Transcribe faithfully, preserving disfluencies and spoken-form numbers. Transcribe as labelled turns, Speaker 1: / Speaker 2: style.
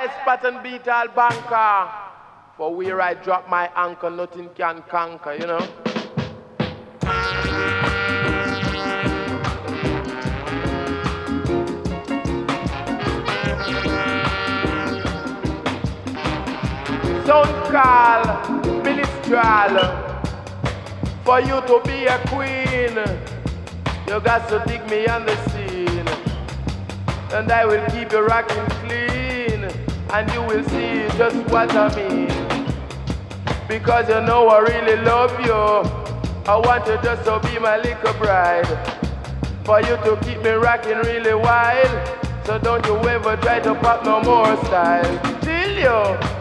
Speaker 1: I spot and beat all banker. For where I drop my anchor, nothing can conquer, you know. Sound call, ministral. For you to be a queen, you got to dig me on the scene. And I will keep you rocking clean, and you will see just what I mean. Because you know I really love you, I want you just to be my little bride. For you to keep me rocking really wild, so don't you ever try to pop no more style. Till you